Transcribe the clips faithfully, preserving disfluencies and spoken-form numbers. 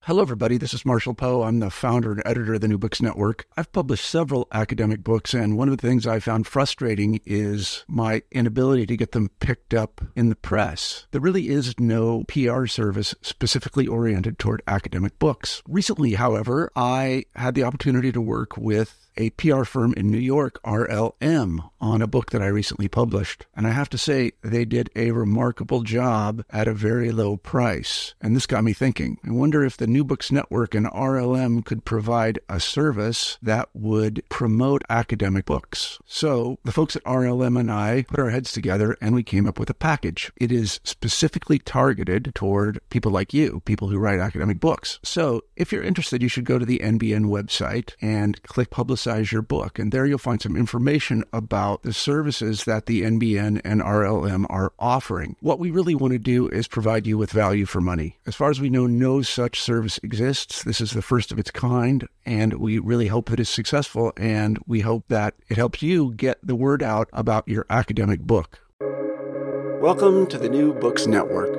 Hello, everybody. This is Marshall Poe. I'm the founder and editor of the New Books Network. I've published several academic books, and one of the things I found frustrating is my inability to get them picked up in the press. There really is no P R service specifically oriented toward academic books. Recently, however, I had the opportunity to work with a P R firm in New York, R L M, on a book that I recently published. And I have to say, they did a remarkable job at a very low price. And this got me thinking. I wonder if the New Books Network and R L M could provide a service that would promote academic books. So the folks at R L M and I put our heads together and we came up with a package. It is specifically targeted toward people like you, people who write academic books. So if you're interested, you should go to the N B N website and click Publicize your book. And there you'll find some information about the services that the N B N and R L M are offering. What we really want to do is provide you with value for money. As far as we know, no such service exists. This is the first of its kind, and we really hope that it's successful, and we hope that it helps you get the word out about your academic book. Welcome to the New Books Network.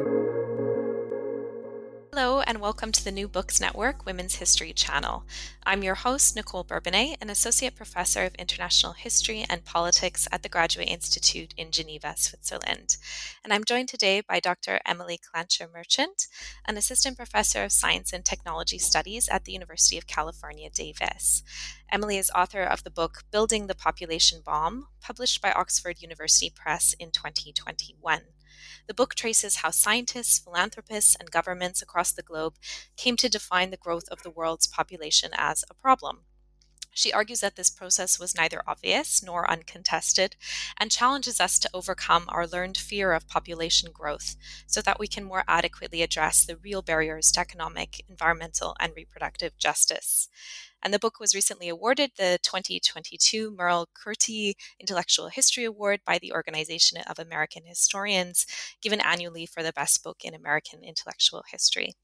Hello, and welcome to the New Books Network Women's History Channel. I'm your host, Nicole Bourbonnais, an Associate Professor of International History and Politics at the Graduate Institute in Geneva, Switzerland. And I'm joined today by Doctor Emily Clancher-Merchant, an Assistant Professor of Science and Technology Studies at the University of California, Davis. Emily is author of the book Building the Population Bomb, published by Oxford University Press in twenty twenty-one. The book traces how scientists, philanthropists, and governments across the globe came to define the growth of the world's population as a problem. She argues that this process was neither obvious nor uncontested and challenges us to overcome our learned fear of population growth so that we can more adequately address the real barriers to economic, environmental, and reproductive justice. And the book was recently awarded the twenty twenty-two Merle Curti Intellectual History Award by the Organization of American Historians, given annually for the best book in American intellectual history.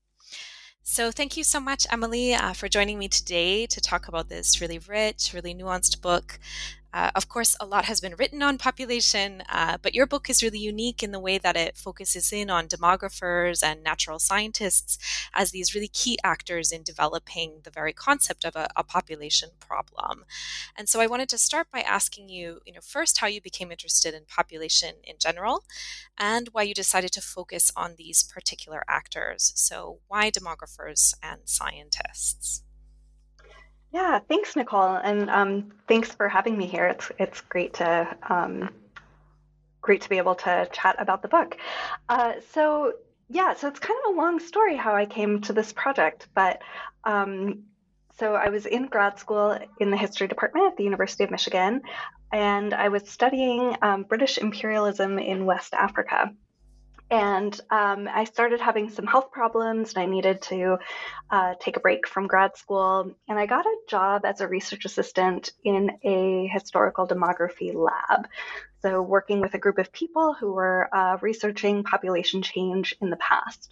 So thank you so much, Emily, uh, for joining me today to talk about this really rich, really nuanced book. Uh, of course, a lot has been written on population, uh, but your book is really unique in the way that it focuses in on demographers and natural scientists as these really key actors in developing the very concept of a, a population problem. And so I wanted to start by asking you, you know, first how you became interested in population in general and why you decided to focus on these particular actors. So why demographers and scientists? Yeah, thanks, Nicole, and um, thanks for having me here. It's it's great to um, great to be able to chat about the book. Uh, so yeah, so it's kind of a long story how I came to this project, but um, so I was in grad school in the history department at the University of Michigan, and I was studying um, British imperialism in West Africa. And um, I started having some health problems, and I needed to uh, take a break from grad school. And I got a job as a research assistant in a historical demography lab. So working with a group of people who were uh, researching population change in the past.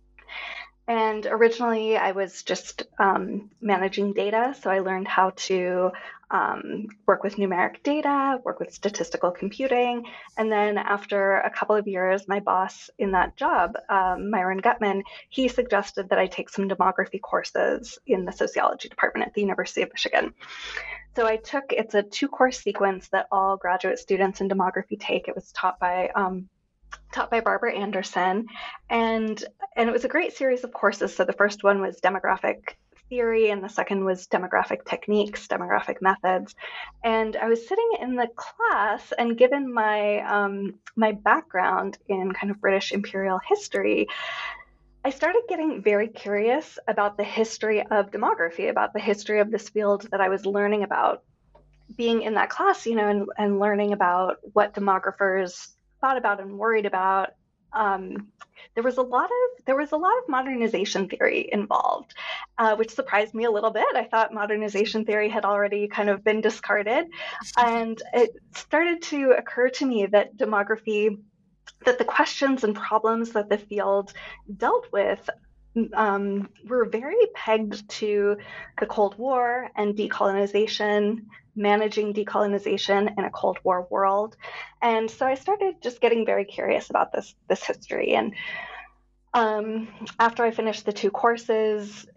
And originally, I was just um, managing data. So I learned how to um, work with numeric data, work with statistical computing. And then after a couple of years, my boss in that job, um, Myron Gutman, he suggested that I take some demography courses in the sociology department at the University of Michigan. So I took, it's a two-course sequence that all graduate students in demography take. It was taught by um, taught by Barbara Anderson. And, and it was a great series of courses. So the first one was demographic theory, and the second was demographic techniques, demographic methods. And I was sitting in the class, and given my um, my background in kind of British imperial history, I started getting very curious about the history of demography, about the history of this field that I was learning about. Being in that class, you know, and, and learning about what demographers thought about and worried about, um, there was a lot of there was a lot of modernization theory involved, uh, which surprised me a little bit. I thought modernization theory had already kind of been discarded, and it started to occur to me that demography, that the questions and problems that the field dealt with um, were very pegged to the Cold War and decolonization, managing decolonization in a Cold War world. And so I started just getting very curious about this, this history. And um, after I finished the two courses,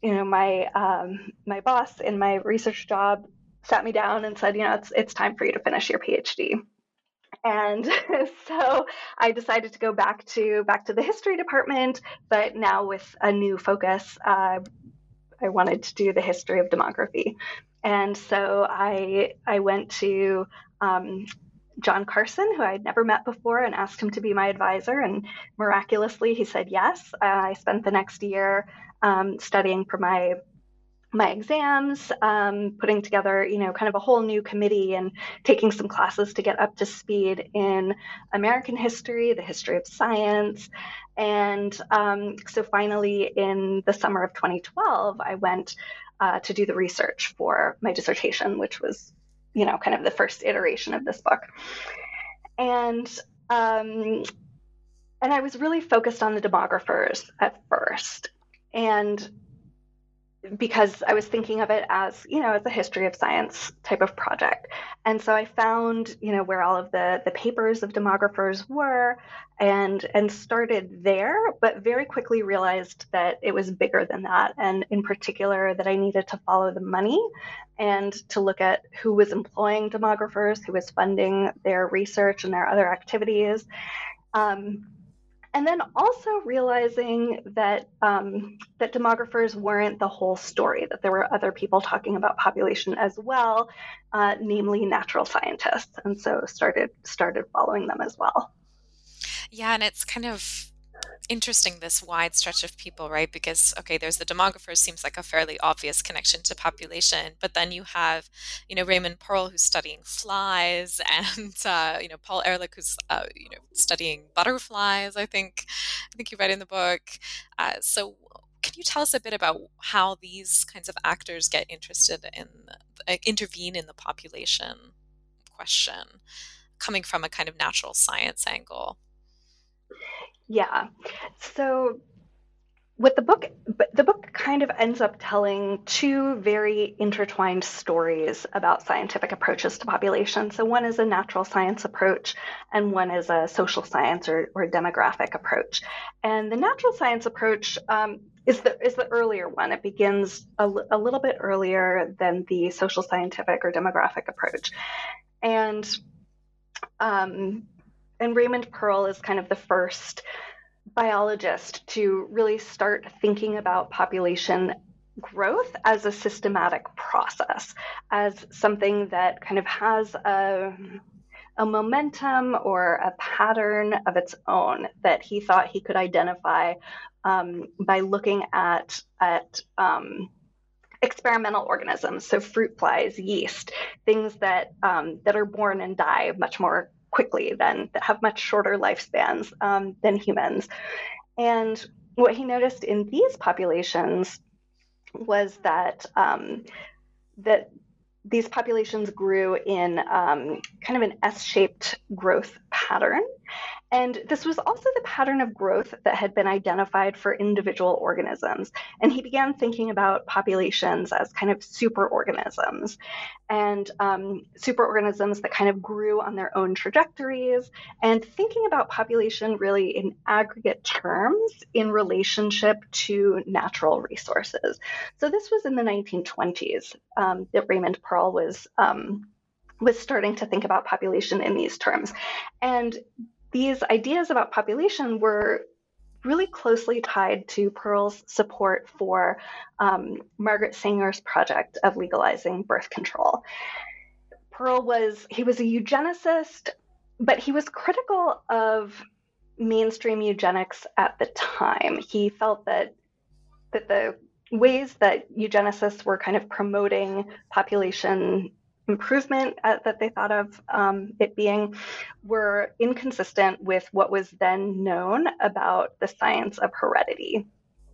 you know, my um, my boss in my research job sat me down and said, you know, it's it's time for you to finish your PhD. And so I decided to go back to back to the history department, but now with a new focus. Uh, I wanted to do the history of demography, and so I I went to um, John Carson, who I had never met before, and asked him to be my advisor. And miraculously, he said yes. Uh, I spent the next year um, studying for my my exams, um, putting together, you know, kind of a whole new committee and taking some classes to get up to speed in American history, the history of science. And um, so finally, in the summer of twenty twelve, I went uh, to do the research for my dissertation, which was, you know, kind of the first iteration of this book. And um, and I was really focused on the demographers at first. And because I was thinking of it as, you know, as a history of science type of project. And so I found, you know, where all of the, the papers of demographers were and and started there, but very quickly realized that it was bigger than that. And in particular, that I needed to follow the money and to look at who was employing demographers, who was funding their research and their other activities. Um, And then also realizing that um, that demographers weren't the whole story, that there were other people talking about population as well, uh, namely natural scientists, and so started started following them as well. Yeah, and it's kind of interesting, this wide stretch of people, right? Because, okay, there's the demographers, seems like a fairly obvious connection to population, but then you have, you know, Raymond Pearl, who's studying flies, and uh, you know, Paul Ehrlich, who's uh, you know, studying butterflies. I think, I think you read in the book. Uh, so, can you tell us a bit about how these kinds of actors get interested in, uh, intervene in the population question, coming from a kind of natural science angle? Yeah. So what the book, the book kind of ends up telling two very intertwined stories about scientific approaches to population. So one is a natural science approach, and one is a social science or, or demographic approach. And the natural science approach um, is the is the earlier one. It begins a, a little bit earlier than the social scientific or demographic approach, and um, and Raymond Pearl is kind of the first biologist to really start thinking about population growth as a systematic process, as something that kind of has a, a momentum or a pattern of its own that he thought he could identify um, by looking at, at um, experimental organisms, so fruit flies, yeast, things that um, that are born and die much more quickly than that have much shorter lifespans um, than humans. And what he noticed in these populations was that um, that these populations grew in um, kind of an S-shaped growth pattern. And this was also the pattern of growth that had been identified for individual organisms. And he began thinking about populations as kind of superorganisms, and um, superorganisms that kind of grew on their own trajectories, and thinking about population really in aggregate terms in relationship to natural resources. So this was in the nineteen twenties um, that Raymond Pearl was um, was starting to think about population in these terms. And these ideas about population were really closely tied to Pearl's support for um, Margaret Sanger's project of legalizing birth control. Pearl was, he was a eugenicist, but he was critical of mainstream eugenics at the time. He felt that that the ways that eugenicists were kind of promoting population improvement uh, that they thought of um, it being were inconsistent with what was then known about the science of heredity.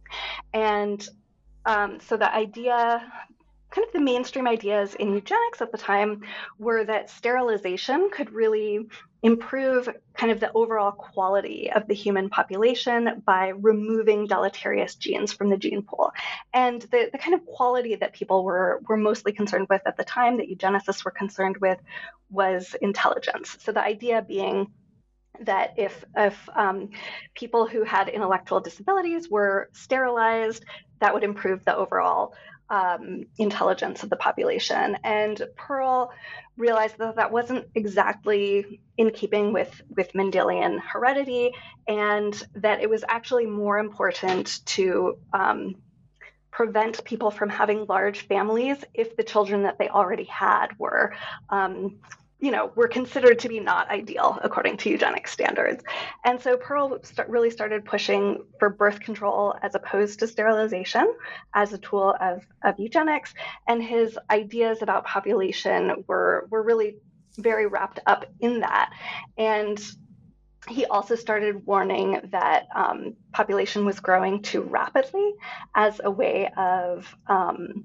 And um, so the idea, kind of the mainstream ideas in eugenics at the time were that sterilization could really improve kind of the overall quality of the human population by removing deleterious genes from the gene pool. And the, the kind of quality that people were, were mostly concerned with at the time, that eugenicists were concerned with, was intelligence. So the idea being that if, if um, people who had intellectual disabilities were sterilized, that would improve the overall um, intelligence of the population. And Pearl realized that that wasn't exactly in keeping with, with Mendelian heredity, and that it was actually more important to um, prevent people from having large families if the children that they already had were um, you know, were considered to be not ideal according to eugenic standards. And so Pearl start, really started pushing for birth control as opposed to sterilization as a tool of, of eugenics. And his ideas about population were, were really very wrapped up in that. And he also started warning that um, population was growing too rapidly as a way of um,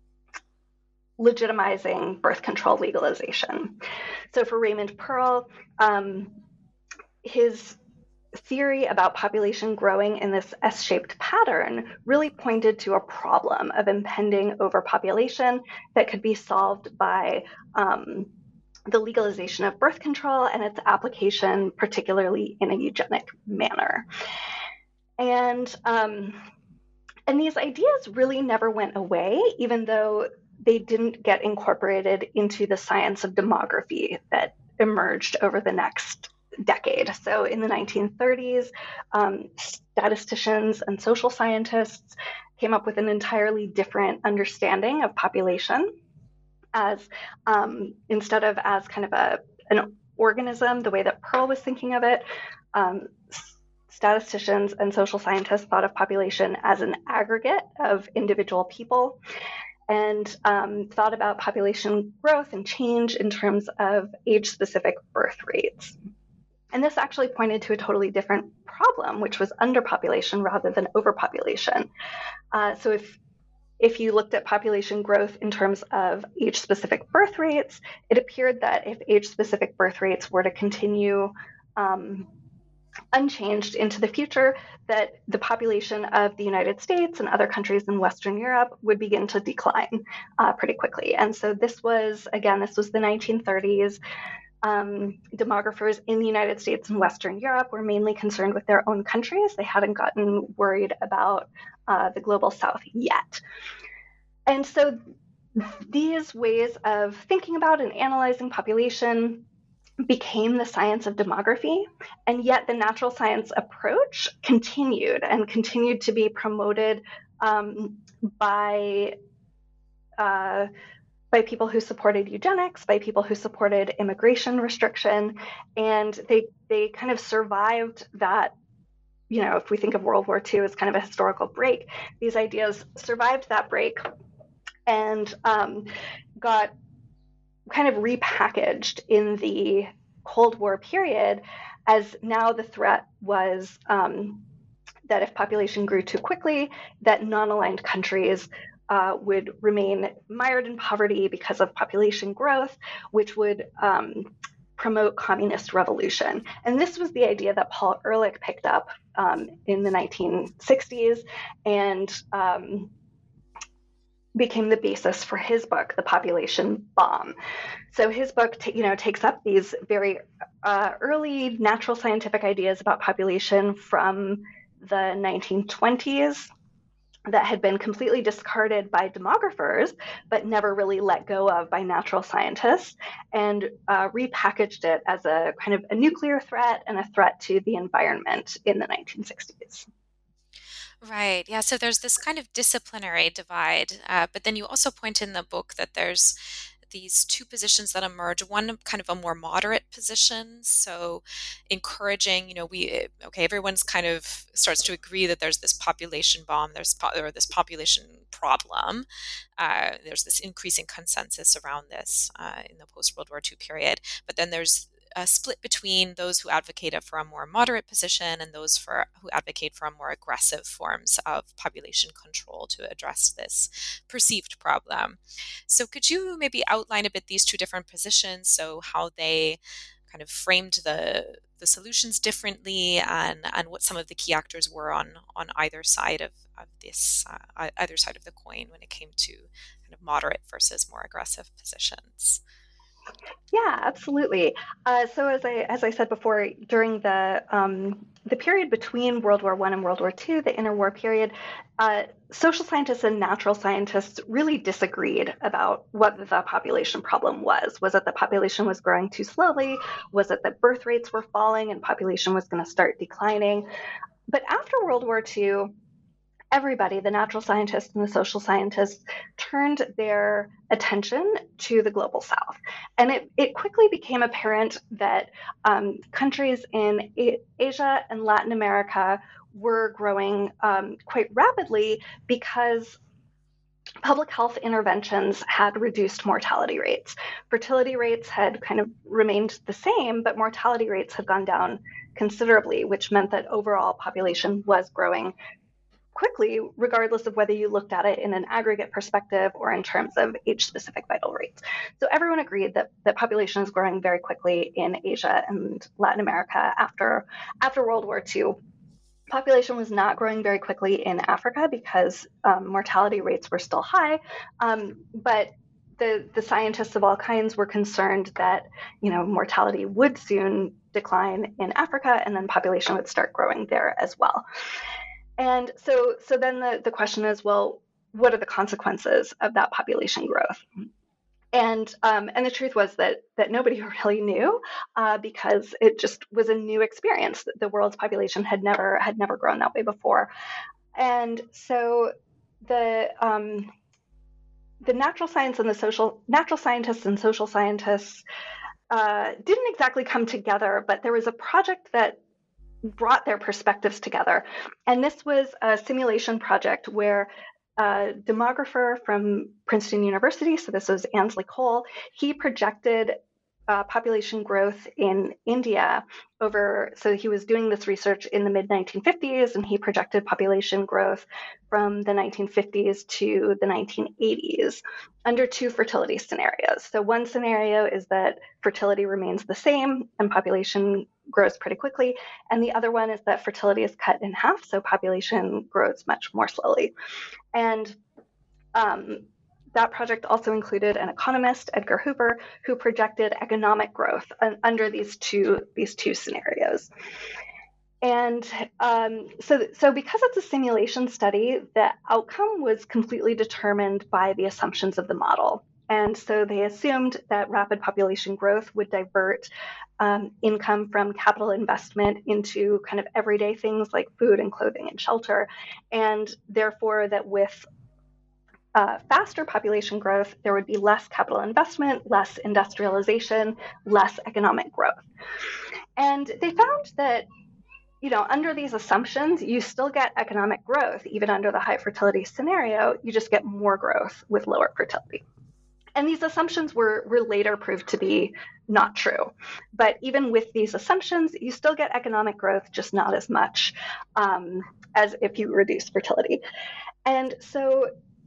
legitimizing birth control legalization. So for Raymond Pearl, um, his theory about population growing in this S-shaped pattern really pointed to a problem of impending overpopulation that could be solved by um, the legalization of birth control and its application, particularly in a eugenic manner. And, um, and these ideas really never went away, even though they didn't get incorporated into the science of demography that emerged over the next decade. So in the nineteen thirties, um, statisticians and social scientists came up with an entirely different understanding of population as um, instead of as kind of a an organism, the way that Pearl was thinking of it, um, statisticians and social scientists thought of population as an aggregate of individual people, and um, thought about population growth and change in terms of age-specific birth rates. And this actually pointed to a totally different problem, which was underpopulation rather than overpopulation. Uh, so if if you looked at population growth in terms of age-specific birth rates, it appeared that if age-specific birth rates were to continue um, unchanged into the future, that the population of the United States and other countries in Western Europe would begin to decline uh, pretty quickly. And so this was, again, this was the nineteen thirties. Um, demographers in the United States and Western Europe were mainly concerned with their own countries. They hadn't gotten worried about uh, the global South yet. And so these ways of thinking about and analyzing population became the science of demography, and yet the natural science approach continued and continued to be promoted um, by uh, by people who supported eugenics, by people who supported immigration restriction, and they they kind of survived that. You know, if we think of World War Two as kind of a historical break, these ideas survived that break and um, got kind of repackaged in the Cold War period, as now the threat was um, that if population grew too quickly, that non-aligned countries uh, would remain mired in poverty because of population growth, which would um, promote communist revolution. And this was the idea that Paul Ehrlich picked up um, in the nineteen sixties and um, became the basis for his book, The Population Bomb. So his book, t- you know, takes up these very uh, early natural scientific ideas about population from the nineteen twenties that had been completely discarded by demographers, but never really let go of by natural scientists, and uh, repackaged it as a kind of a nuclear threat and a threat to the environment in the nineteen sixties. Right. Yeah. So there's this kind of disciplinary divide, uh, but then you also point in the book that there's these two positions that emerge, one kind of a more moderate position. So encouraging, you know, we, okay, everyone's kind of starts to agree that there's this population bomb, there's po- or this population problem. Uh, there's this increasing consensus around this uh, in the post-World War Two period. But then there's a split between those who advocate for a more moderate position and those for who advocate for a more aggressive forms of population control to address this perceived problem. So could you maybe outline a bit these two different positions, so how they kind of framed the the solutions differently, and and what some of the key actors were on on either side of, of this uh, either side of the coin when it came to kind of moderate versus more aggressive positions? Yeah, absolutely. Uh, so as I as I said before, during the um, the period between World War One and World War Two, the interwar period, uh, social scientists and natural scientists really disagreed about what the population problem was. Was it the population was growing too slowly? Was it that birth rates were falling and population was going to start declining? But after World War Two, everybody, the natural scientists and the social scientists, turned their attention to the global south. And it, it quickly became apparent that um, countries in A- Asia and Latin America were growing um, quite rapidly because public health interventions had reduced mortality rates. Fertility rates had kind of remained the same, but mortality rates had gone down considerably, which meant that overall population was growing quickly, regardless of whether you looked at it in an aggregate perspective or in terms of age-specific vital rates. So everyone agreed that the population is growing very quickly in Asia and Latin America after, after World War Two. Population was not growing very quickly in Africa because um, mortality rates were still high, um, but the, the scientists of all kinds were concerned that, you know, mortality would soon decline in Africa and then population would start growing there as well. And so, so then the, the question is, well, what are the consequences of that population growth? And um, and the truth was that that nobody really knew uh, because it just was a new experience. The world's population had never had never grown that way before, and so the um, the natural science and the social natural scientists and social scientists uh, didn't exactly come together, but there was a project that brought their perspectives together. And this was a simulation project where a demographer from Princeton University, so this was Ansley Cole, he projected uh, population growth in India over, so he was doing this research in the mid nineteen fifties, and he projected population growth from the nineteen fifties to the nineteen eighties under two fertility scenarios. So one scenario is that fertility remains the same and population grows pretty quickly. And the other one is that fertility is cut in half, so population grows much more slowly. And um, that project also included an economist, Edgar Hoover, who projected economic growth under these two, these two scenarios. And um, so, so because it's a simulation study, the outcome was completely determined by the assumptions of the model. And so they assumed that rapid population growth would divert um, income from capital investment into kind of everyday things like food and clothing and shelter. And therefore that with uh, faster population growth, there would be less capital investment, less industrialization, less economic growth. And they found that, you know, under these assumptions, you still get economic growth, even under the high fertility scenario, you just get more growth with lower fertility. And these assumptions were, were later proved to be not true. But even with these assumptions, you still get economic growth, just not as much um, as if you reduce fertility. And so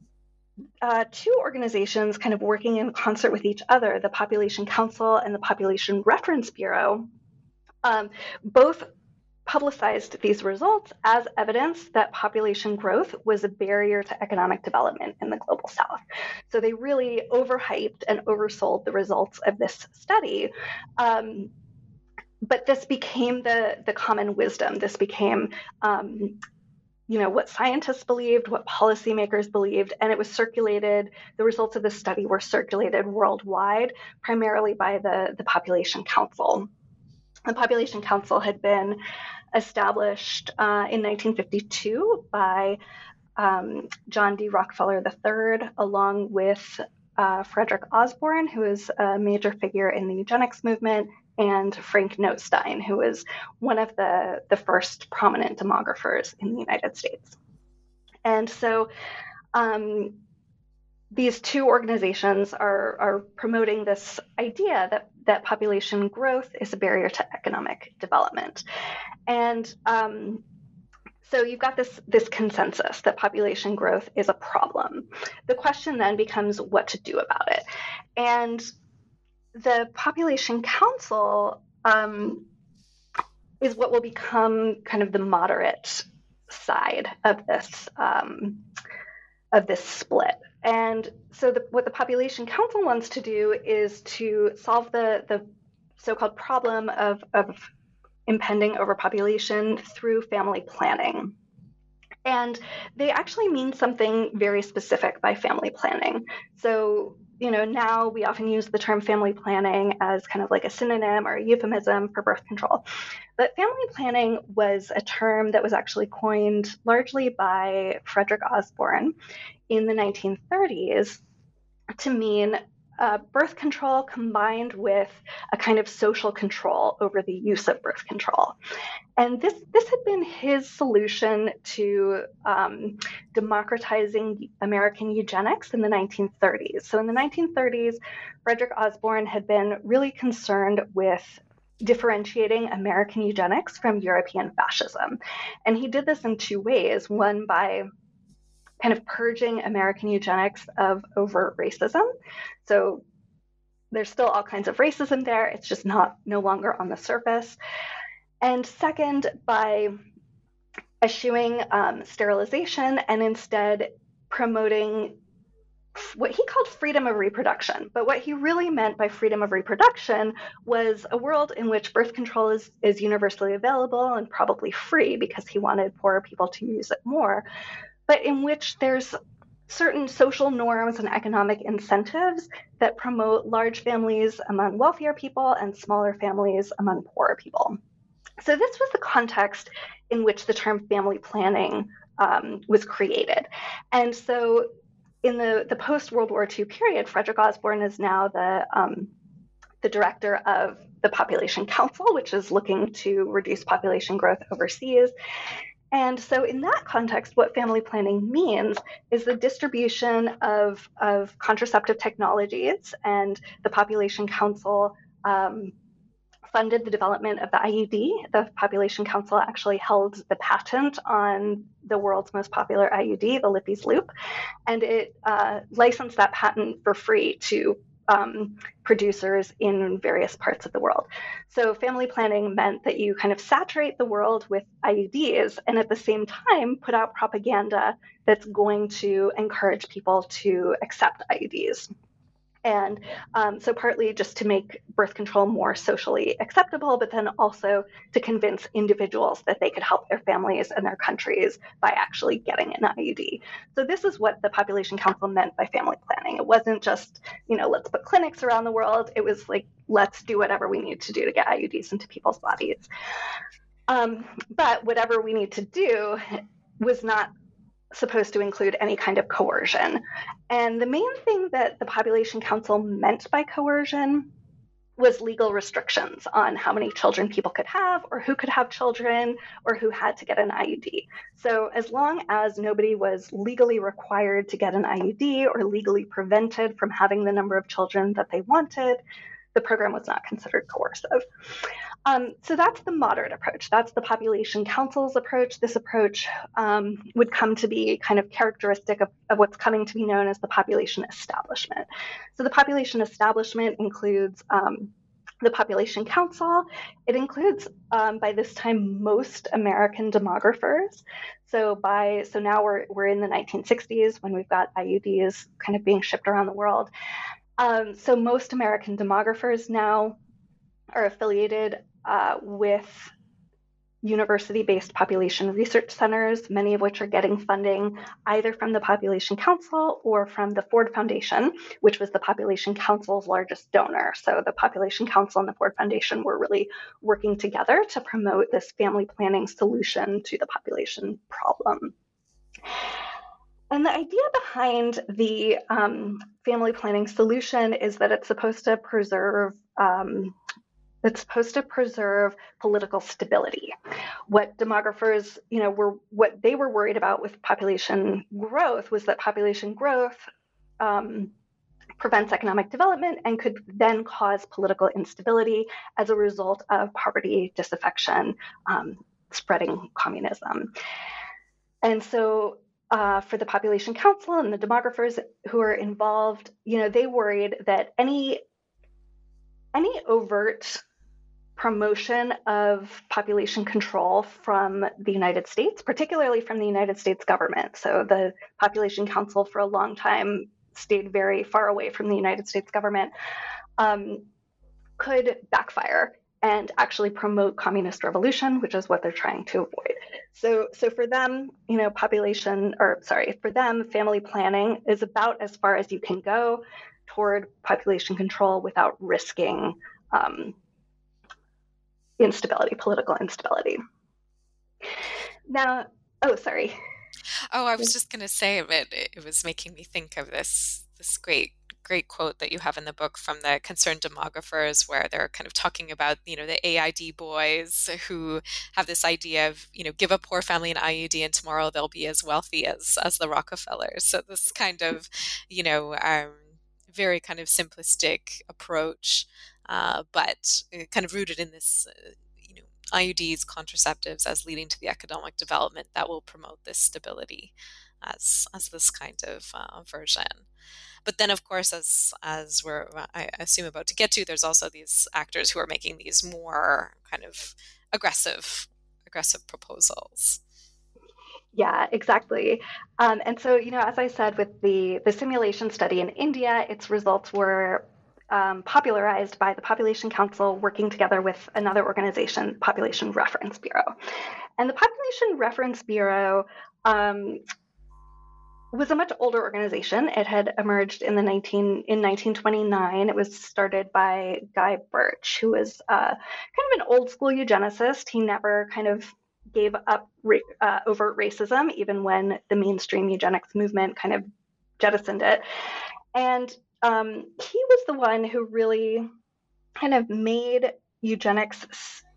uh, two organizations kind of working in concert with each other, the Population Council and the Population Reference Bureau, um, both publicized these results as evidence that population growth was a barrier to economic development in the global south. So they really overhyped and oversold the results of this study. Um, but this became the, the common wisdom. This became um, you know, what scientists believed, what policymakers believed, and it was circulated, the results of this study were circulated worldwide, primarily by the, the Population Council. The Population Council had been established uh, in nineteen fifty-two by um, John D. Rockefeller the third, along with uh, Frederick Osborne, who is a major figure in the eugenics movement, and Frank Notestein, who was one of the, the first prominent demographers in the United States. And so um, these two organizations are, are promoting this idea that, that population growth is a barrier to economic development. And um, so you've got this, this consensus that population growth is a problem. The question then becomes what to do about it. And the Population Council um, is what will become kind of the moderate side of this um, of this split. And so the, what the Population Council wants to do is to solve the, the so-called problem of, of impending overpopulation through family planning. And they actually mean something very specific by family planning. So, you know, now we often use the term family planning as kind of like a synonym or a euphemism for birth control. But family planning was a term that was actually coined largely by Frederick Osborn in the nineteen thirties to mean uh, birth control combined with a kind of social control over the use of birth control. And this, this had been his solution to um, democratizing American eugenics in the nineteen thirties. So in the nineteen thirties, Frederick Osborn had been really concerned with differentiating American eugenics from European fascism. And he did this in two ways. One, by kind of purging American eugenics of overt racism. So there's still all kinds of racism there. It's just not no longer on the surface. And second, by eschewing um, sterilization and instead promoting what he called freedom of reproduction. But what he really meant by freedom of reproduction was a world in which birth control is, is universally available and probably free, because he wanted poorer people to use it more, but in which there's certain social norms and economic incentives that promote large families among wealthier people and smaller families among poorer people. So this was the context in which the term family planning um, was created. And so in the, the post-World War Two period, Frederick Osborn is now the, um, the director of the Population Council, which is looking to reduce population growth overseas. And so in that context, what family planning means is the distribution of, of contraceptive technologies, and the Population Council um, funded the development of the I U D. The Population Council actually held the patent on the world's most popular I U D, the Lippes Loop, and it uh, licensed that patent for free to Um, producers in various parts of the world. So family planning meant that you kind of saturate the world with I U Ds and at the same time put out propaganda that's going to encourage people to accept I U Ds. And um, so partly just to make birth control more socially acceptable, but then also to convince individuals that they could help their families and their countries by actually getting an I U D. So this is what the Population Council meant by family planning. It wasn't just, you know, let's put clinics around the world. It was like, let's do whatever we need to do to get I U Ds into people's bodies. Um, but whatever we need to do was not supposed to include any kind of coercion. And the main thing that the Population Council meant by coercion was legal restrictions on how many children people could have, or who could have children, or who had to get an I U D. So as long as nobody was legally required to get an I U D or legally prevented from having the number of children that they wanted, the program was not considered coercive. Um, so that's the moderate approach. That's the Population Council's approach. This approach um, would come to be kind of characteristic of, of what's coming to be known as the population establishment. So the population establishment includes um, the Population Council. It includes, um, by this time, most American demographers. So by so now we're we're in the nineteen sixties when we've got I U Ds kind of being shipped around the world. Um, so most American demographers now are affiliated uh, with university-based population research centers, many of which are getting funding either from the Population Council or from the Ford Foundation, which was the Population Council's largest donor. So the Population Council and the Ford Foundation were really working together to promote this family planning solution to the population problem. And the idea behind the um, family planning solution is that it's supposed to preserve um, It's supposed to preserve political stability. What demographers, you know, were what they were worried about with population growth was that population growth um, prevents economic development and could then cause political instability as a result of poverty, disaffection, um, spreading communism. And so uh, for the Population Council and the demographers who are involved, you know, they worried that any any overt promotion of population control from the United States, particularly from the United States government. So the Population Council for a long time stayed very far away from the United States government, um, could backfire and actually promote communist revolution, which is what they're trying to avoid. So, so for them, you know, population, or sorry, for them, family planning is about as far as you can go toward population control without risking um, instability, political instability. Now, oh, sorry. Oh, I was just going to say it, it was making me think of this, this great great quote that you have in the book from the Concerned Demographers, where they're kind of talking about, you know, the A I D boys who have this idea of, you know, give a poor family an I U D and tomorrow they'll be as wealthy as as the Rockefellers. So this kind of, you know, um, very kind of simplistic approach, uh, but kind of rooted in this, uh, you know, I U Ds, contraceptives as leading to the economic development that will promote this stability as as this kind of uh, version. But then, of course, as as we're, I assume, about to get to, there's also these actors who are making these more kind of aggressive, aggressive proposals. Yeah, exactly. Um, and so, you know, as I said, with the, the simulation study in India, its results were um, popularized by the Population Council working together with another organization, Population Reference Bureau. And the Population Reference Bureau um, was a much older organization. It had emerged in the nineteen in nineteen twenty-nine. It was started by Guy Birch, who was uh, kind of an old school eugenicist. He never kind of gave up uh, overt racism, even when the mainstream eugenics movement kind of jettisoned it. And um, he was the one who really kind of made eugenics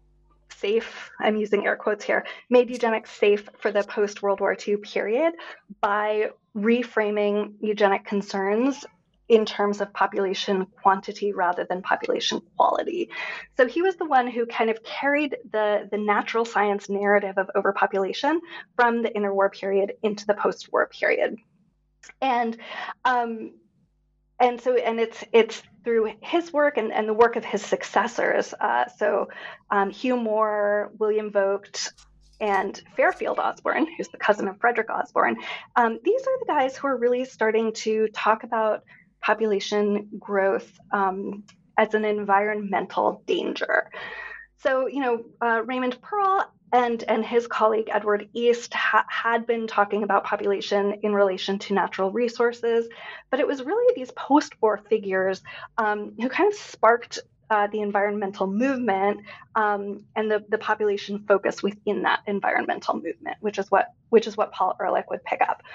safe, I'm using air quotes here, made eugenics safe for the post-World War Two period by reframing eugenic concerns in terms of population quantity rather than population quality. So he was the one who kind of carried the, the natural science narrative of overpopulation from the interwar period into the post-war period. And um, and so, and it's it's through his work and, and the work of his successors. Uh, so um, Hugh Moore, William Vogt, and Fairfield Osborn, who's the cousin of Frederick Osborn. Um, these are the guys who are really starting to talk about population growth um, as an environmental danger. So, you know, uh, Raymond Pearl and, and his colleague Edward East ha- had been talking about population in relation to natural resources, but it was really these post-war figures um, who kind of sparked uh, the environmental movement um, and the, the population focus within that environmental movement, which is what which is what Paul Ehrlich would pick up.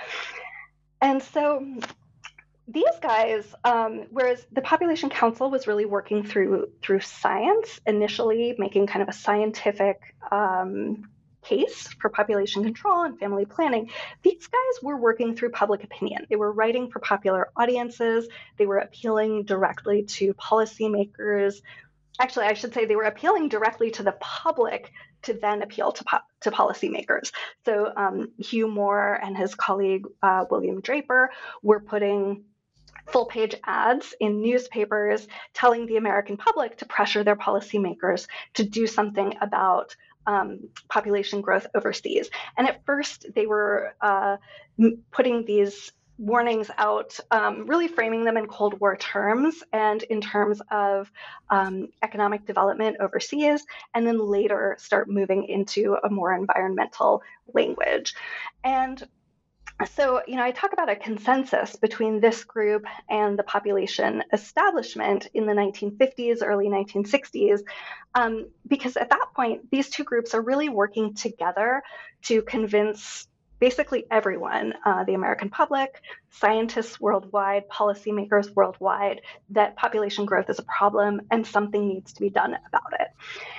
And so these guys, um, whereas the Population Council was really working through through science, initially making kind of a scientific um, case for population control and family planning, these guys were working through public opinion. They were writing for popular audiences. They were appealing directly to policymakers. Actually, I should say they were appealing directly to the public to then appeal to, po- to policymakers. So um, Hugh Moore and his colleague, uh, William Draper, were putting full-page ads in newspapers telling the American public to pressure their policymakers to do something about um, population growth overseas. And at first, they were uh, putting these warnings out, um, really framing them in Cold War terms and in terms of um, economic development overseas, and then later start moving into a more environmental language. And so, you know, I talk about a consensus between this group and the population establishment in the nineteen fifties, early nineteen sixties, um, because at that point, these two groups are really working together to convince basically everyone, uh, the American public, scientists worldwide, policymakers worldwide, that population growth is a problem and something needs to be done about it.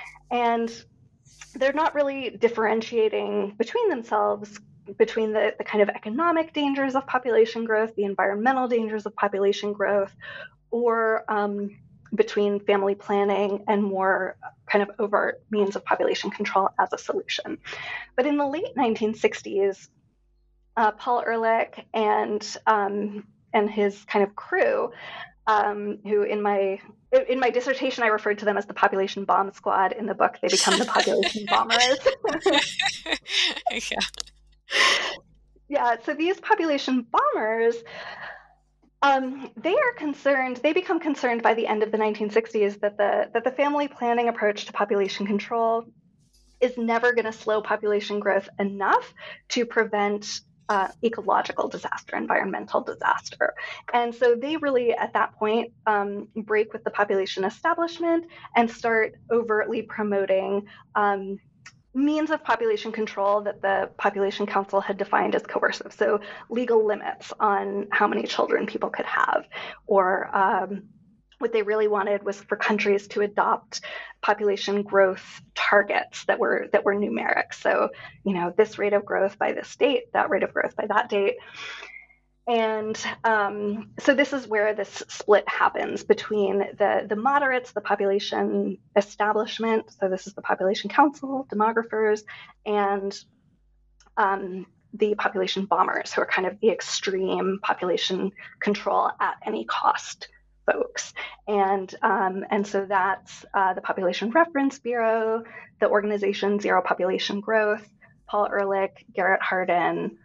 And they're not really differentiating between themselves between the, the kind of economic dangers of population growth, the environmental dangers of population growth, or um, between family planning and more kind of overt means of population control as a solution. But in the late nineteen sixties, uh, Paul Ehrlich and um, and his kind of crew um, who in my in my dissertation I referred to them as the population bomb squad. In the book, they become the population bombers. Yeah. Yeah, so these population bombers, um, they are concerned, they become concerned by the end of the nineteen sixties that the that the family planning approach to population control is never going to slow population growth enough to prevent uh, ecological disaster, environmental disaster. And so they really, at that point, um, break with the population establishment and start overtly promoting um, means of population control that the Population Council had defined as coercive. So legal limits on how many children people could have, or um, what they really wanted was for countries to adopt population growth targets that were that were numeric. So, you know, this rate of growth by this date, that rate of growth by that date. And um, so this is where this split happens between the, the moderates, the population establishment. So this is the Population Council, demographers, and um, the population bombers, who are kind of the extreme population control at any cost folks. And um, and so that's uh, the Population Reference Bureau, the organization Zero Population Growth, Paul Ehrlich, Garrett Hardin,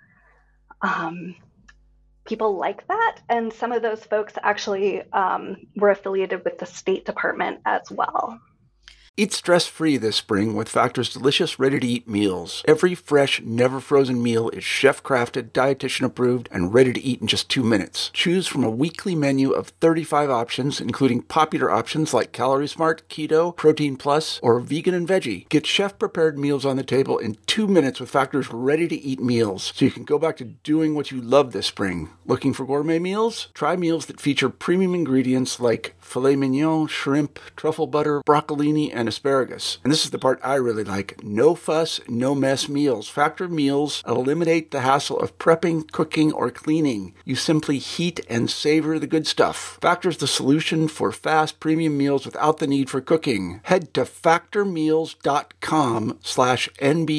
um, people like that. And some of those folks actually um, were affiliated with the State Department as well. Eat stress-free this spring with Factor's delicious, ready-to-eat meals. Every fresh, never-frozen meal is chef-crafted, dietitian-approved, and ready to eat in just two minutes. Choose from a weekly menu of thirty-five options, including popular options like Calorie Smart, Keto, Protein Plus, or Vegan and Veggie. Get chef-prepared meals on the table in two minutes with Factor's ready-to-eat meals, so you can go back to doing what you love this spring. Looking for gourmet meals? Try meals that feature premium ingredients like filet mignon, shrimp, truffle butter, broccolini, and asparagus. And this is the part I really like. No fuss, no mess meals. Factor meals eliminate the hassle of prepping, cooking, or cleaning. You simply heat and savor the good stuff. Factor's the solution for fast premium meals without the need for cooking. Head to factormeals.com slash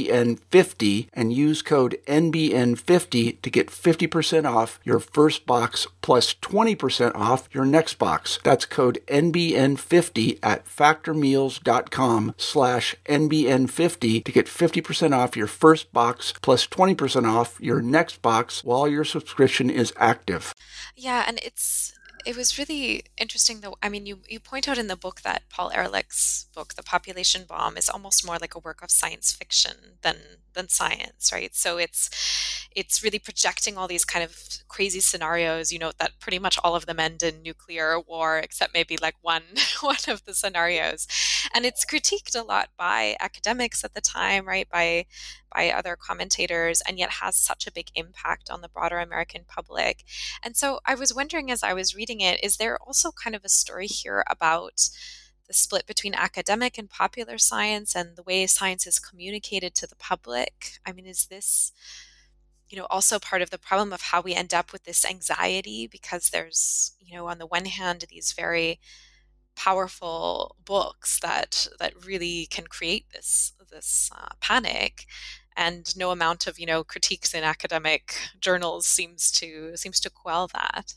NBN50 and use code N B N fifty to get fifty percent off your first box plus twenty percent off your next box. That's code N B N fifty at factormeals.com slash N B N fifty to get fifty percent off your first box plus twenty percent off your next box while your subscription is active. Yeah, and it's it was really interesting though. I mean, you, you point out in the book that Paul Ehrlich's book, The Population Bomb, is almost more like a work of science fiction than than science, right? So it's it's really projecting all these kind of crazy scenarios. You note that pretty much all of them end in nuclear war, except maybe like one one of the scenarios. And it's critiqued a lot by academics at the time, right? By by other commentators, and yet has such a big impact on the broader American public. And so I was wondering as I was reading it, is there also kind of a story here about the split between academic and popular science and the way science is communicated to the public? I mean, is this, you know, also part of the problem of how we end up with this anxiety? Because there's, you know, on the one hand, these very powerful books that that really can create this this uh, panic, and no amount of, you know, critiques in academic journals seems to seems to quell that.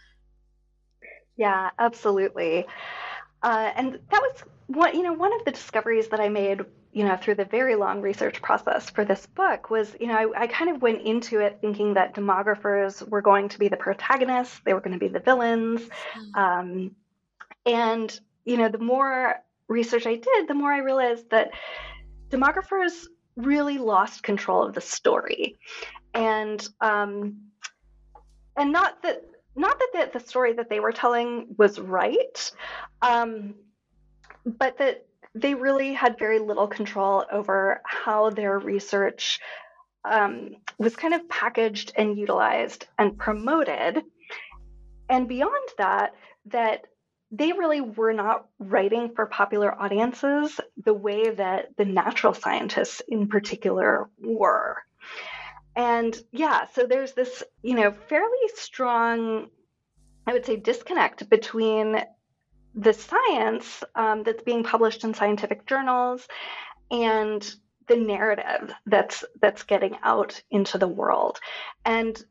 Yeah, absolutely. Uh, and that was one, you know, one of the discoveries that I made, you know, through the very long research process for this book was, you know, I, I kind of went into it thinking that demographers were going to be the protagonists, they were going to be the villains. Mm. Um, and, you know, the more research I did, the more I realized that demographers really lost control of the story. And, um, and not that, Not that the, the story that they were telling was right, um, but that they really had very little control over how their research um, was kind of packaged and utilized and promoted. And beyond that, that they really were not writing for popular audiences the way that the natural scientists in particular were. And yeah, so there's this, you know, fairly strong, I would say, disconnect between the science um, that's being published in scientific journals and the narrative that's that's getting out into the world. And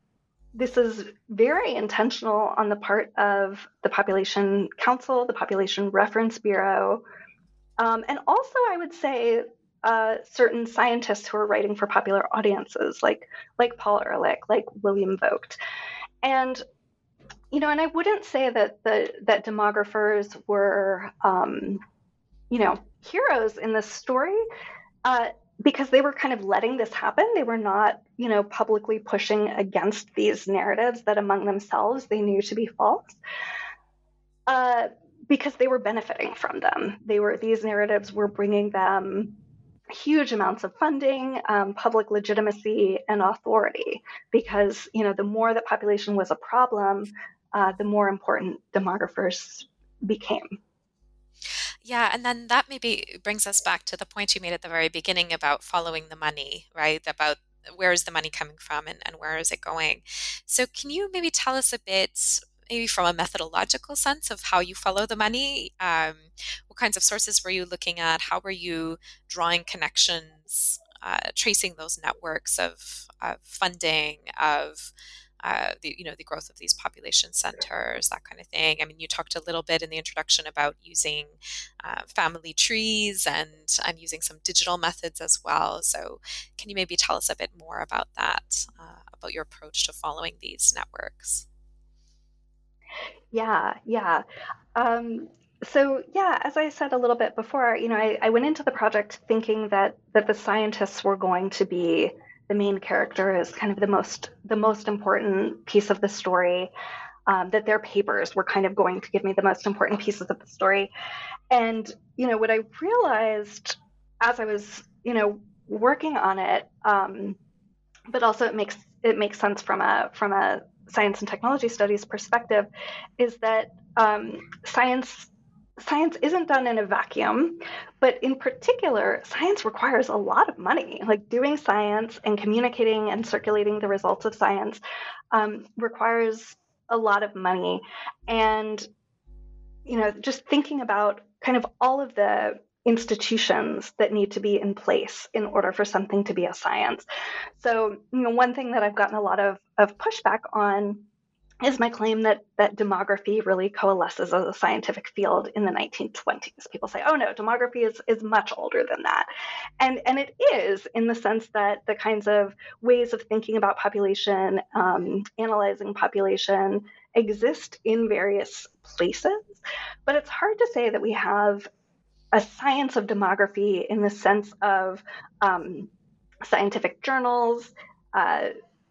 this is very intentional on the part of the Population Council, the Population Reference Bureau, um, and also I would say uh, certain scientists who are writing for popular audiences, like like Paul Ehrlich, like William Vogt, and you know, and I wouldn't say that the that demographers were, um, you know, heroes in this story. Uh, because they were kind of letting this happen. They were not, you know, publicly pushing against these narratives that among themselves they knew to be false, uh, because they were benefiting from them. They were, these narratives were bringing them huge amounts of funding, um, public legitimacy, and authority, because, you know, the more that population was a problem, uh, the more important demographers became. Yeah, and then that maybe brings us back to the point you made at the very beginning about following the money, right? About where is the money coming from and, and where is it going? So can you maybe tell us a bit, maybe from a methodological sense, of how you follow the money? Um, what kinds of sources were you looking at? How were you drawing connections, uh, tracing those networks of, of funding, of Uh, the you know the growth of these population centers, that kind of thing? I mean, you talked a little bit in the introduction about using uh, family trees and and using some digital methods as well. So, can you maybe tell us a bit more about that, uh, about your approach to following these networks? Yeah, yeah. Um, so yeah, as I said a little bit before, you know, I, I went into the project thinking that that the scientists were going to be the main character, is kind of the most the most important piece of the story, um, that their papers were kind of going to give me the most important pieces of the story. And you know what I realized as I was, you know, working on it, um, but also it makes it makes sense from a from a science and technology studies perspective, is that um, science science isn't done in a vacuum, but in particular, science requires a lot of money. Like doing science and communicating and circulating the results of science um, requires a lot of money. And, you know, just thinking about kind of all of the institutions that need to be in place in order for something to be a science. So, you know, one thing that I've gotten a lot of, of pushback on is my claim that that demography really coalesces as a scientific field in the nineteen twenties. People say, oh no, demography is, is much older than that. And, and it is, in the sense that the kinds of ways of thinking about population, um, analyzing population, exist in various places. But it's hard to say that we have a science of demography in the sense of um, scientific journals, uh,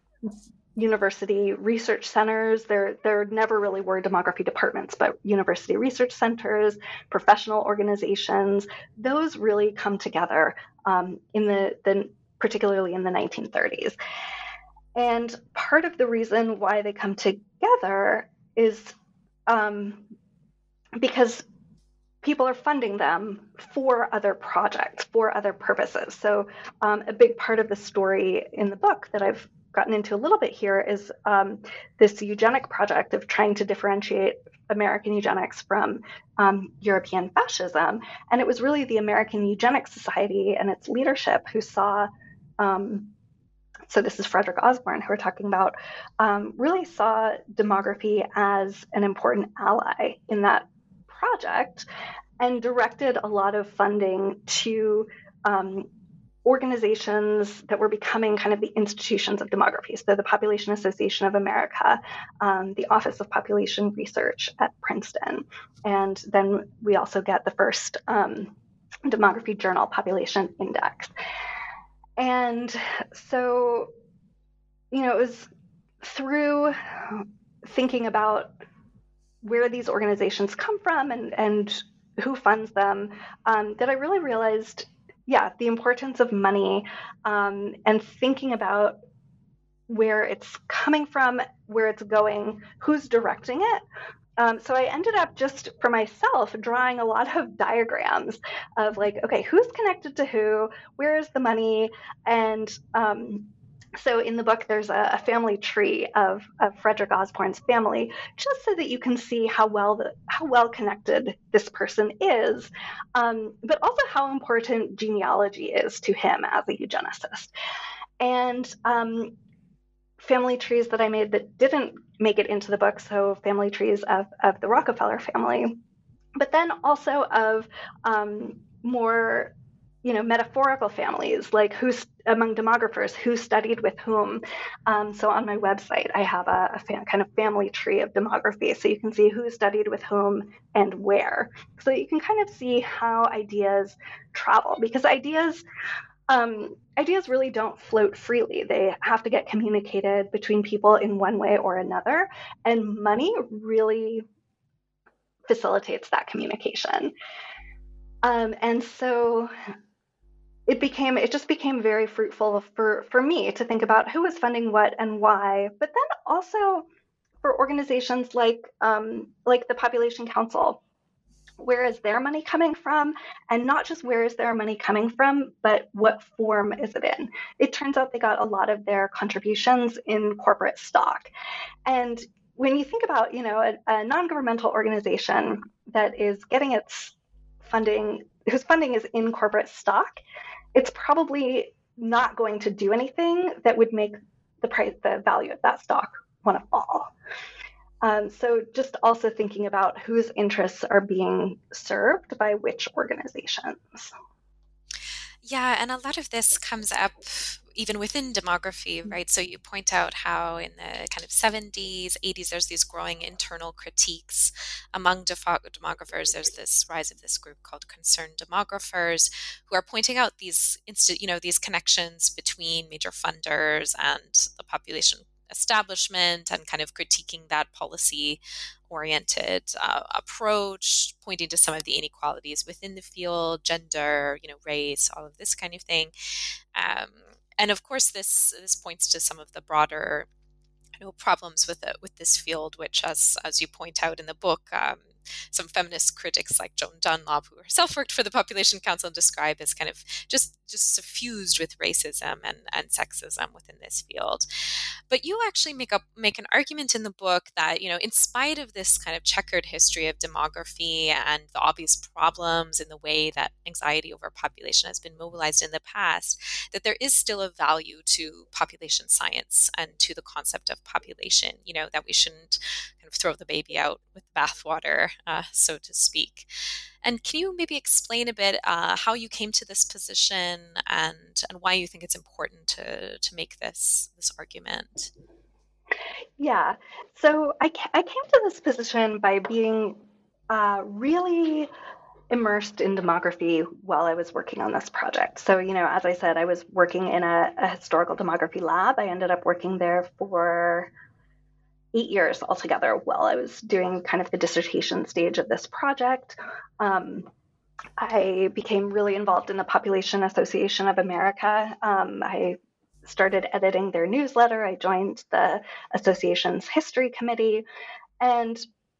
university research centers. There, there never really were demography departments, but university research centers, professional organizations, those really come together um, in the, the, particularly in the nineteen thirties. And part of the reason why they come together is um, because people are funding them for other projects, for other purposes. So um, a big part of the story in the book that I've gotten into a little bit here is um, this eugenic project of trying to differentiate American eugenics from um, European fascism. And it was really the American Eugenics Society and its leadership who saw, um, so this is Frederick Osborn who we're talking about, um, really saw demography as an important ally in that project and directed a lot of funding to um, organizations that were becoming kind of the institutions of demography. So the Population Association of America, um, the Office of Population Research at Princeton. And then we also get the first um, demography journal, Population Index. And so, you know, it was through thinking about where these organizations come from and, and who funds them um, that I really realized, yeah, the importance of money um, and thinking about where it's coming from, where it's going, who's directing it. Um, so I ended up just for myself drawing a lot of diagrams of like, okay, who's connected to who, where is the money? And um, so in the book, there's a, a family tree of, of Frederick Osborn's family, just so that you can see how well the, how well connected this person is, um, but also how important genealogy is to him as a eugenicist. And um, family trees that I made that didn't make it into the book, so family trees of, of the Rockefeller family, but then also of um, more, you know, metaphorical families, like who's among demographers, who studied with whom. Um, so on my website, I have a, a fan, kind of family tree of demography, so you can see who studied with whom and where. So you can kind of see how ideas travel, because ideas um, ideas really don't float freely. They have to get communicated between people in one way or another, and money really facilitates that communication. Um, and so it became, it just became very fruitful for, for me to think about who was funding what and why, but then also for organizations like, um, like the Population Council. Where is their money coming from? And not just where is their money coming from, but what form is it in? It turns out they got a lot of their contributions in corporate stock. And when you think about, you know, a, a non-governmental organization that is getting its funding, whose funding is in corporate stock, it's probably not going to do anything that would make the price, the value of that stock want to fall. Um, so just also thinking about whose interests are being served by which organizations. Yeah, and a lot of this comes up even within demography, right? So you point out how in the kind of seventies, eighties, there's these growing internal critiques among demographers. There's this rise of this group called concerned demographers, who are pointing out these, insta- you know, these connections between major funders and the population establishment, and kind of critiquing that policy-oriented uh, approach, pointing to some of the inequalities within the field, gender, you know, race, all of this kind of thing. Um, and of course, this this points to some of the broader, you know, problems with it, with this field, which, as as you point out in the book, um, some feminist critics like Joan Dunlop, who herself worked for the Population Council, describe as kind of just just suffused with racism and, and sexism within this field. But you actually make up make an argument in the book that, you know, in spite of this kind of checkered history of demography and the obvious problems in the way that anxiety over population has been mobilized in the past, that there is still a value to population science and to the concept of population, you know, that we shouldn't kind of throw the baby out with the bathwater, uh, so to speak. And can you maybe explain a bit uh, how you came to this position and and why you think it's important to to make this this argument? Yeah, so I, I came to this position by being uh, really immersed in demography while I was working on this project. So, you know, as I said, I was working in a, a historical demography lab. I ended up working there for eight years altogether while I was doing kind of the dissertation stage of this project. Um, I became really involved in the Population Association of America. Um, I started editing their newsletter. I joined the association's history committee. And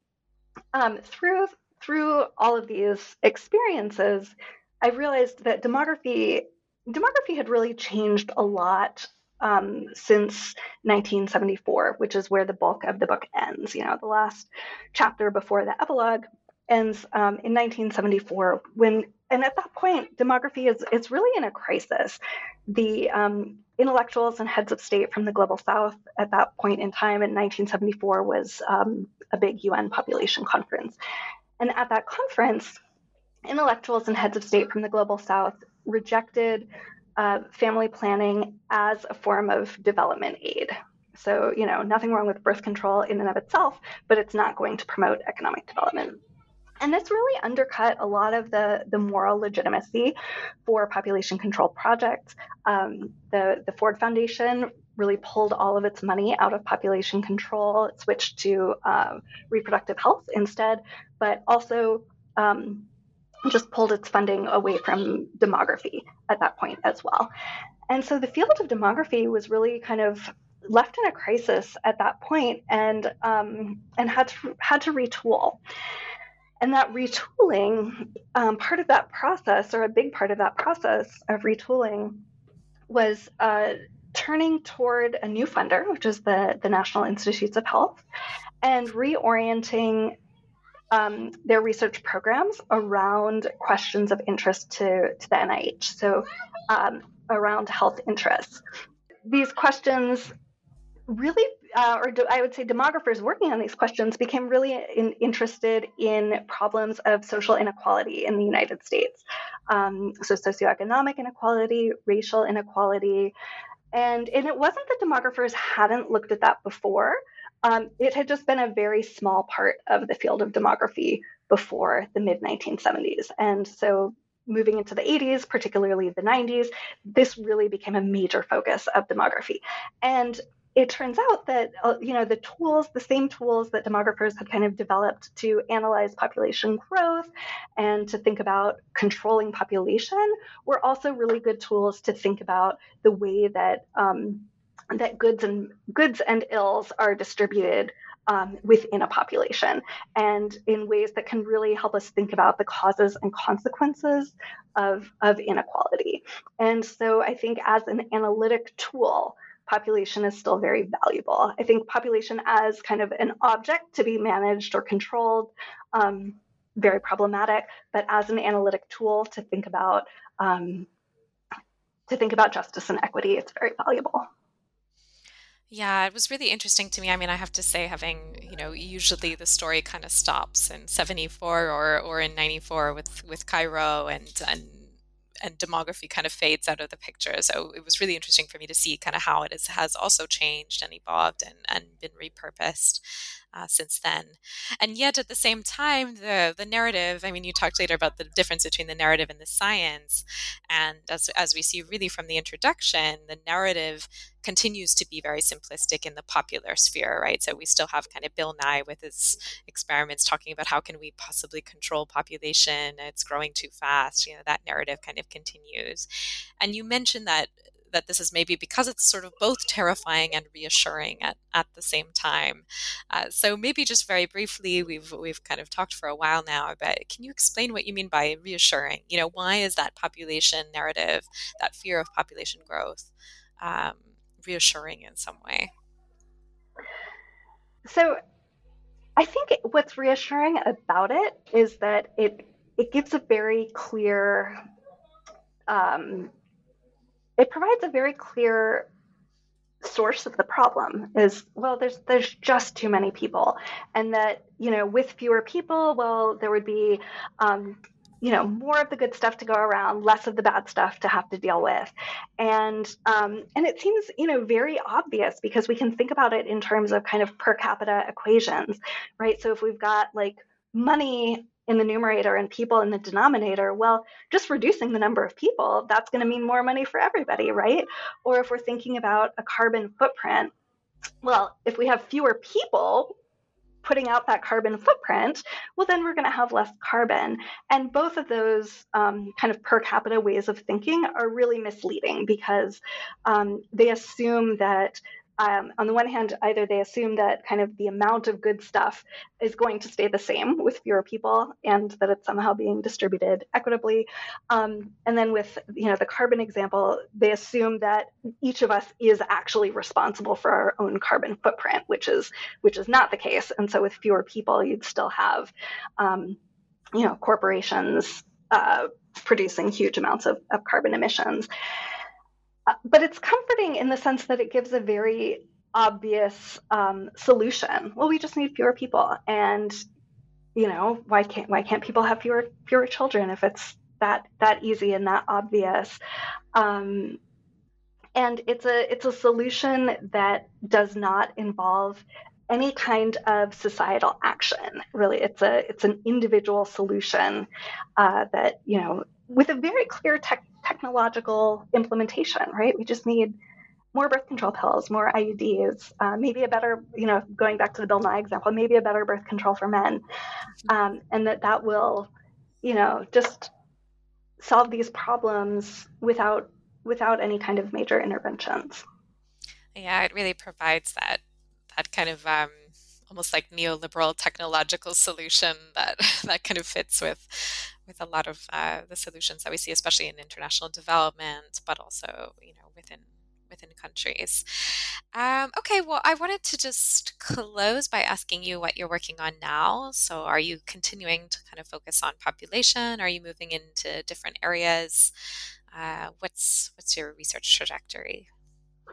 um, through through all of these experiences, I realized that demography demography had really changed a lot um, since nineteen seventy-four, which is where the bulk of the book ends. You know, the last chapter before the epilogue ends um, in nineteen seventy-four, when, and at that point, demography is it's really in a crisis. The um, intellectuals and heads of state from the Global South at that point in time in nineteen seventy-four was um, a big U N population conference. And at that conference, intellectuals and heads of state from the Global South rejected uh, family planning as a form of development aid. So, you know, nothing wrong with birth control in and of itself, but it's not going to promote economic development. And this really undercut a lot of the, the moral legitimacy for population control projects. Um, the, the Ford Foundation really pulled all of its money out of population control. It switched to uh, reproductive health instead, but also um, just pulled its funding away from demography at that point as well. And so the field of demography was really kind of left in a crisis at that point, and um, and had to had to retool. And that retooling, um, part of that process, or a big part of that process of retooling, was uh, turning toward a new funder, which is the, the National Institutes of Health, and reorienting um, their research programs around questions of interest to, to the N I H, so um, around health interests. These questions really, uh, or do, I would say demographers working on these questions became really in, interested in problems of social inequality in the United States. Um, so socioeconomic inequality, racial inequality. And, and it wasn't that demographers hadn't looked at that before. Um, it had just been a very small part of the field of demography before the mid nineteen seventies. And so moving into the eighties, particularly the nineties, this really became a major focus of demography. And it turns out that, uh, you know, the tools, the same tools that demographers had kind of developed to analyze population growth and to think about controlling population were also really good tools to think about the way that um, that goods and goods and ills are distributed um, within a population, and in ways that can really help us think about the causes and consequences of, of inequality. And so I think as an analytic tool, population is still very valuable. I think population as kind of an object to be managed or controlled, um, very problematic, but as an analytic tool to think about um, to think about justice and equity, it's very valuable. Yeah, it was really interesting to me. I mean, I have to say, having, you know, usually the story kind of stops in seventy-four or or in ninety-four with with Cairo, and and and demography kind of fades out of the picture. So it was really interesting for me to see kind of how it is, has also changed and evolved and, and been repurposed uh, since then. And yet at the same time, the the narrative, I mean, you talked later about the difference between the narrative and the science. And as, as we see really from the introduction, the narrative continues to be very simplistic in the popular sphere, right? So we still have kind of Bill Nye with his experiments talking about how can we possibly control population? It's growing too fast. You know, that narrative kind of continues. And you mentioned that that this is maybe because it's sort of both terrifying and reassuring at, at the same time. Uh, so maybe just very briefly, we've we've kind of talked for a while now, but can you explain what you mean by reassuring? You know, why is that population narrative, that fear of population growth, um, reassuring in some way? So I think what's reassuring about it is that it it gives a very clear um, it provides a very clear source of the problem. Is, well, there's there's just too many people, and that, you know, with fewer people, well, there would be um, you know, more of the good stuff to go around, less of the bad stuff to have to deal with. And um, and it seems, you know, very obvious because we can think about it in terms of kind of per capita equations, right? So if we've got like money in the numerator and people in the denominator, well, just reducing the number of people, that's going to mean more money for everybody, right? Or if we're thinking about a carbon footprint, well, if we have fewer people putting out that carbon footprint, well, then we're going to have less carbon. And both of those um, kind of per capita ways of thinking are really misleading because um, they assume that Um, on the one hand, either they assume that kind of the amount of good stuff is going to stay the same with fewer people and that it's somehow being distributed equitably. Um, and then with, you know, the carbon example, they assume that each of us is actually responsible for our own carbon footprint, which is which is not the case. And so with fewer people, you'd still have, um, you know, corporations uh, producing huge amounts of, of carbon emissions. Uh, but it's comforting in the sense that it gives a very obvious um, solution. Well, we just need fewer people, and you know, why can't why can't people have fewer fewer children if it's that that easy and that obvious? Um, and it's a it's a solution that does not involve any kind of societal action. Really, it's a it's an individual solution uh, that, you know, with a very clear tech technological implementation, right? We just need more birth control pills, more I U Ds, uh, maybe a better, you know, going back to the Bill Nye example, maybe a better birth control for men. Um, and that that will, you know, just solve these problems without without any kind of major interventions. Yeah, it really provides that that kind of um, almost like neoliberal technological solution that that kind of fits with with a lot of uh, the solutions that we see, especially in international development, but also, you know, within within countries. Um, okay, well, I wanted to just close by asking you what you're working on now. So, are you continuing to kind of focus on population? Are you moving into different areas? Uh, what's what's your research trajectory?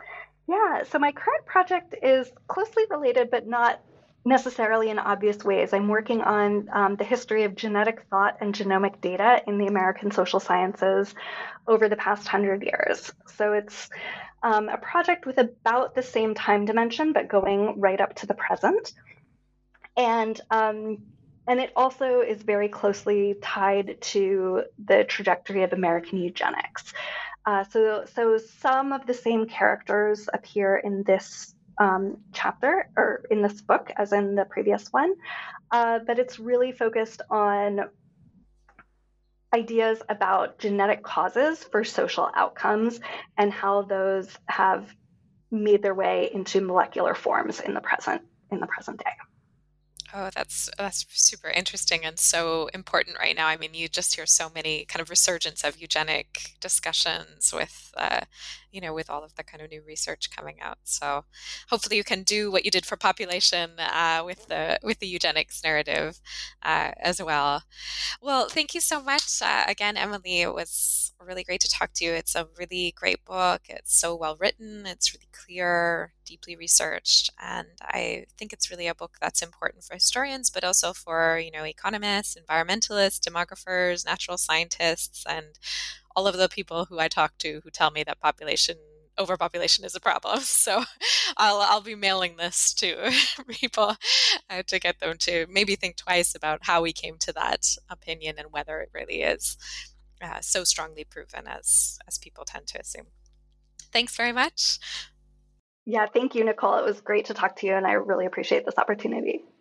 Yeah, so my current project is closely related, but not necessarily in obvious ways. I'm working on um, the history of genetic thought and genomic data in the American social sciences over the past hundred years. So it's um, a project with about the same time dimension, but going right up to the present. And um, and it also is very closely tied to the trajectory of American eugenics. Uh, so, so some of the same characters appear in this um, chapter or in this book as in the previous one, uh, but it's really focused on ideas about genetic causes for social outcomes and how those have made their way into molecular forms in the present in the present day. Oh, that's that's super interesting and so important right now. I mean, you just hear so many kind of resurgence of eugenic discussions with, uh, you know, with all of the kind of new research coming out. So hopefully you can do what you did for population uh, with the with the eugenics narrative uh, as well. Well, thank you so much uh, again, Emily. It was really great to talk to you. It's a really great book. It's so well written. It's really clear, deeply researched, and I think it's really a book that's important for historians, but also for, you know, economists, environmentalists, demographers, natural scientists, and all of the people who I talk to who tell me that population overpopulation is a problem. So I'll I'll be mailing this to people uh, to get them to maybe think twice about how we came to that opinion and whether it really is uh, so strongly proven as as people tend to assume. Thanks very much. Yeah, thank you, Nicole. It was great to talk to you, and I really appreciate this opportunity.